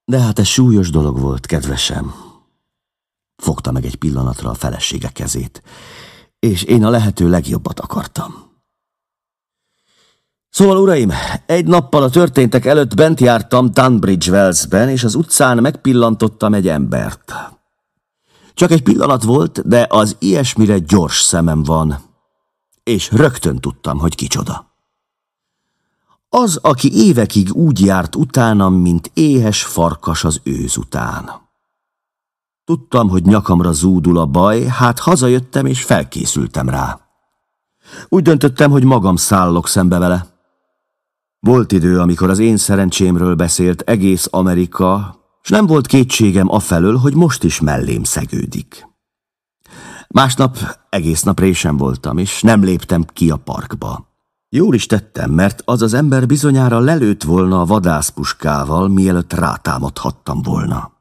De hát ez súlyos dolog volt, kedvesem. Fogta meg egy pillanatra a felesége kezét, és én a lehető legjobbat akartam. Szóval, uraim, egy nappal a történtek előtt bent jártam Tunbridge Wellsben, és az utcán megpillantottam egy embert. Csak egy pillanat volt, de az ilyesmire gyors szemem van, és rögtön tudtam, hogy kicsoda. Az, aki évekig úgy járt utánam, mint éhes farkas az ősz után. Tudtam, hogy nyakamra zúdul a baj, hát hazajöttem és felkészültem rá. Úgy döntöttem, hogy magam szállok szembe vele. Volt idő, amikor az én szerencsémről beszélt egész Amerika, s nem volt kétségem afelől, hogy most is mellém szegődik. Másnap egész nap résen voltam, és nem léptem ki a parkba. Jól is tettem, mert az az ember bizonyára lelőtt volna a vadászpuskával, mielőtt rátámadhattam volna.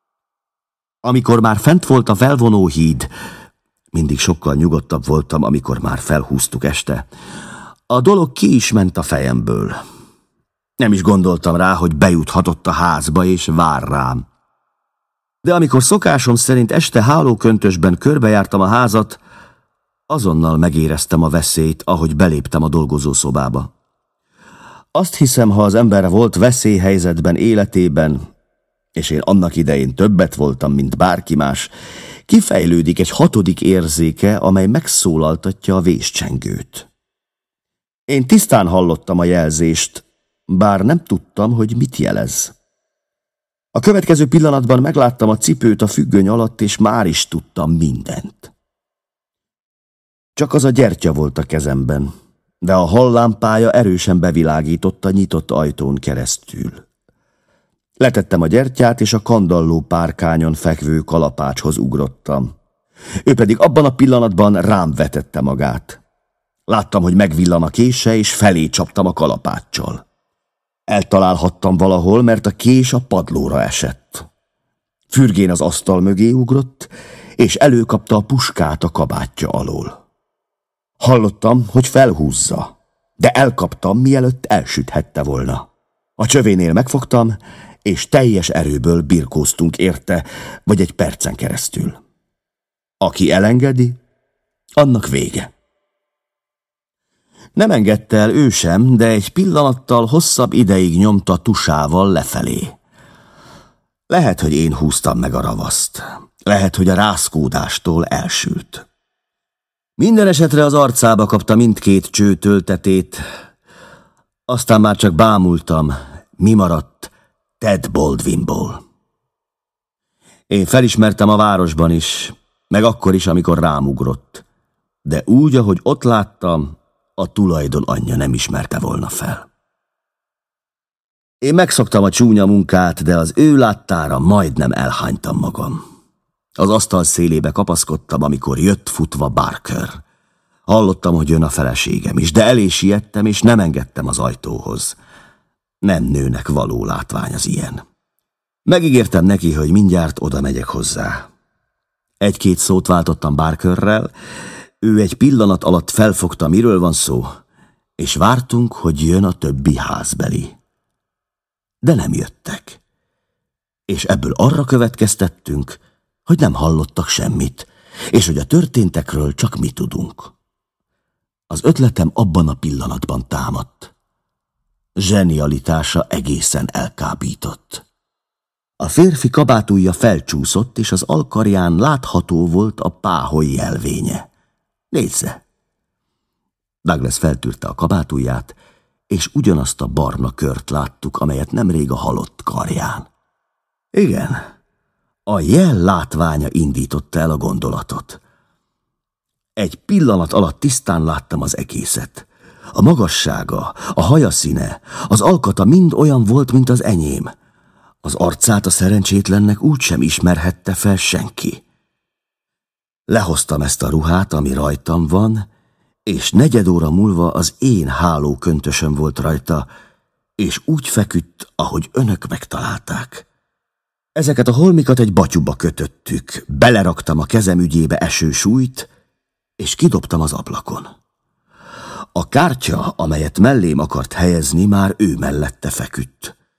Amikor már fent volt a felvonóhíd, mindig sokkal nyugodtabb voltam, amikor már felhúztuk este, a dolog ki is ment a fejemből. Nem is gondoltam rá, hogy bejuthatott a házba és vár rám. De amikor szokásom szerint este hálóköntösben körbejártam a házat, azonnal megéreztem a veszélyt, ahogy beléptem a dolgozószobába. Azt hiszem, ha az ember volt veszélyhelyzetben életében, és én annak idején többet voltam, mint bárki más, kifejlődik egy hatodik érzéke, amely megszólaltatja a véscsengőt. Én tisztán hallottam a jelzést, bár nem tudtam, hogy mit jelez. A következő pillanatban megláttam a cipőt a függöny alatt, és már is tudtam mindent. Csak az a gyertya volt a kezemben, de a halllámpája erősen bevilágított a nyitott ajtón keresztül. Letettem a gyertyát, és a kandalló párkányon fekvő kalapácshoz ugrottam. Ő pedig abban a pillanatban rám vetette magát. Láttam, hogy megvillan a kése, és felé csaptam a kalapáccsal. Eltalálhattam valahol, mert a kés a padlóra esett. Fürgén az asztal mögé ugrott, és előkapta a puskát a kabátja alól. Hallottam, hogy felhúzza, de elkaptam, mielőtt elsüthette volna. A csövénél megfogtam, és teljes erőből birkóztunk érte, vagy egy percen keresztül. Aki elengedi, annak vége. Nem engedte el ő sem, de egy pillanattal hosszabb ideig nyomta tusával lefelé. Lehet, hogy én húztam meg a ravaszt. Lehet, hogy a rázkódástól elsült. Minden esetre az arcába kapta mindkét csőtöltetét, aztán már csak bámultam, mi maradt Ted Baldwinból. Én felismertem a városban is, meg akkor is, amikor rám ugrott, de úgy, ahogy ott láttam, a tulajdon anyja nem ismerte volna fel. Én megszoktam a csúnya munkát, de az ő láttára majdnem elhánytam magam. Az asztal szélébe kapaszkodtam, amikor jött futva Barker. Hallottam, hogy jön a feleségem is, de elé siettem, és nem engedtem az ajtóhoz. Nem nőnek való látvány az ilyen. Megígértem neki, hogy mindjárt oda megyek hozzá. Egy-két szót váltottam Barkerrel, ő egy pillanat alatt felfogta, miről van szó, és vártunk, hogy jön a többi házbeli. De nem jöttek. És ebből arra következtettünk, hogy nem hallottak semmit, és hogy a történtekről csak mi tudunk. Az ötletem abban a pillanatban támadt. Zsenialitása egészen elkábított. A férfi kabátujja felcsúszott, és az alkarján látható volt a páholy jelvénye. Nézze! Douglas feltűrte a kabátujját, és ugyanazt a barna kört láttuk, amelyet nemrég a halott karján. Igen, a jel látványa indította el a gondolatot. Egy pillanat alatt tisztán láttam az egészet. A magassága, a haja színe, az alkata mind olyan volt, mint az enyém. Az arcát a szerencsétlennek úgysem ismerhette fel senki. Lehoztam ezt a ruhát, ami rajtam van, és 4 óra múlva az én hálóköntösöm volt rajta, és úgy feküdt, ahogy önök megtalálták. Ezeket a holmikat egy batyuba kötöttük, beleraktam a kezem ügyébe eső súlyt, és kidobtam az ablakon. A kártya, amelyet mellém akart helyezni, már ő mellette feküdt.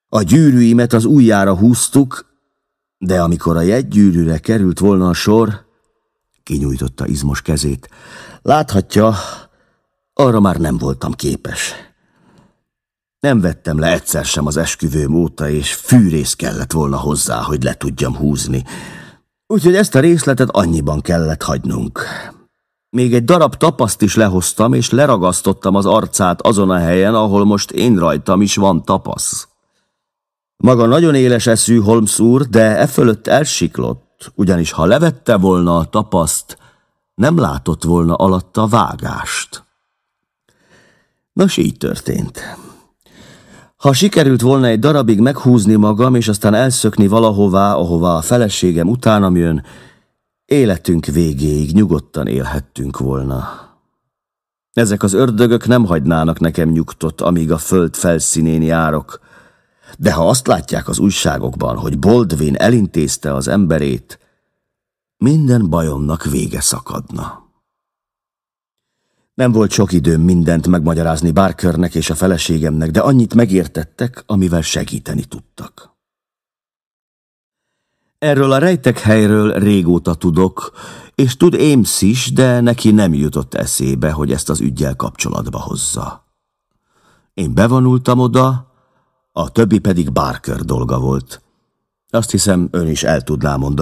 A gyűrűimet az ujjára húztuk, de amikor a jegygyűrűre került volna a sor, kinyújtotta izmos kezét. Láthatja, arra már nem voltam képes. Nem vettem le egyszer sem az esküvőm óta, és fűrész kellett volna hozzá, hogy le tudjam húzni. Úgyhogy ezt a részletet annyiban kellett hagynunk. Még egy darab tapaszt is lehoztam, és leragasztottam az arcát azon a helyen, ahol most én rajtam is van tapasz. Maga nagyon éles eszű, Holmes úr, de e fölött elsiklott, ugyanis ha levette volna a tapaszt, nem látott volna alatta vágást. Nos, így történt. Ha sikerült volna egy darabig meghúzni magam, és aztán elszökni valahová, ahová a feleségem utánam jön, életünk végéig nyugodtan élhettünk volna. Ezek az ördögök nem hagynának nekem nyugtot, amíg a föld felszínén járok, de ha azt látják az újságokban, hogy Baldwin elintézte az emberét, minden bajomnak vége szakadna. Nem volt sok időm mindent megmagyarázni Barkernek és a feleségemnek, de annyit megértettek, amivel segíteni tudtak. Erről a rejtek helyről régóta tudok, és tud Ames is, de neki nem jutott eszébe, hogy ezt az üggyel kapcsolatba hozza. Én bevonultam oda, a többi pedig Barker dolga volt. Azt hiszem, ön is el tudná mondani,